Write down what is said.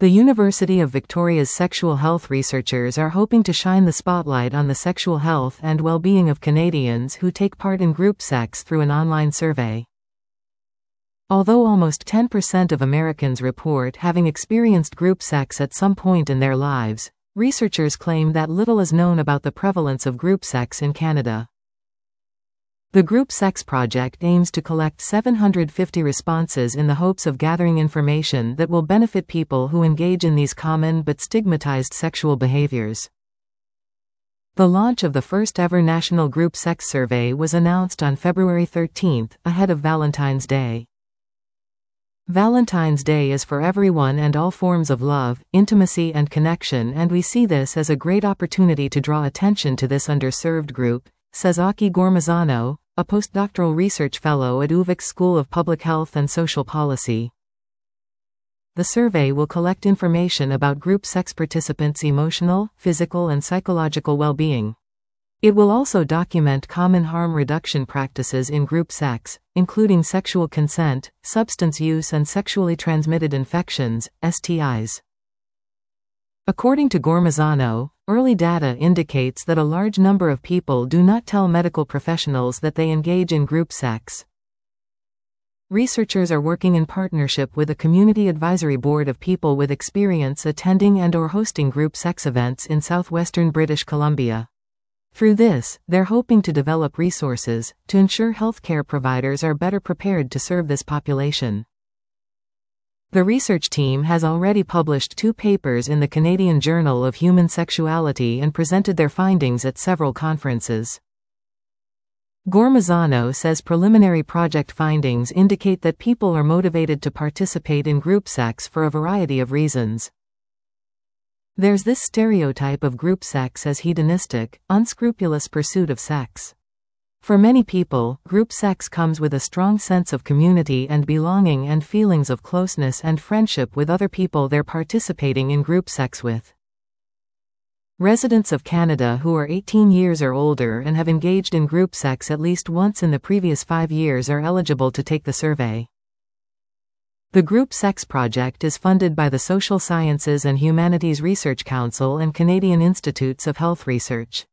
The University of Victoria's sexual health researchers are hoping to shine the spotlight on the sexual health and well-being of Canadians who take part in group sex through an online survey. Although almost 10% of Americans report having experienced group sex at some point in their lives, researchers claim that little is known about the prevalence of group sex in Canada. The Group Sex Project aims to collect 750 responses in the hopes of gathering information that will benefit people who engage in these common but stigmatized sexual behaviors. The launch of the first-ever National Group Sex Survey was announced on February 13, ahead of Valentine's Day. Valentine's Day is for everyone and all forms of love, intimacy and connection, and we see this as a great opportunity to draw attention to this underserved group, says Aki Gormazano, a postdoctoral research fellow at UVic's School of Public Health and Social Policy. The survey will collect information about group sex participants' emotional, physical and psychological well-being. It will also document common harm reduction practices in group sex, including sexual consent, substance use and sexually transmitted infections, STIs. According to Gormazano, early data indicates that a large number of people do not tell medical professionals that they engage in group sex. Researchers are working in partnership with a community advisory board of people with experience attending and/or hosting group sex events in southwestern British Columbia. Through this, they're hoping to develop resources to ensure healthcare providers are better prepared to serve this population. The research team has already published 2 papers in the Canadian Journal of Human Sexuality and presented their findings at several conferences. Gormazano says preliminary project findings indicate that people are motivated to participate in group sex for a variety of reasons. There's this stereotype of group sex as hedonistic, unscrupulous pursuit of sex. For many people, group sex comes with a strong sense of community and belonging and feelings of closeness and friendship with other people they're participating in group sex with. Residents of Canada who are 18 years or older and have engaged in group sex at least once in the previous 5 years are eligible to take the survey. The Group Sex Project is funded by the Social Sciences and Humanities Research Council and Canadian Institutes of Health Research.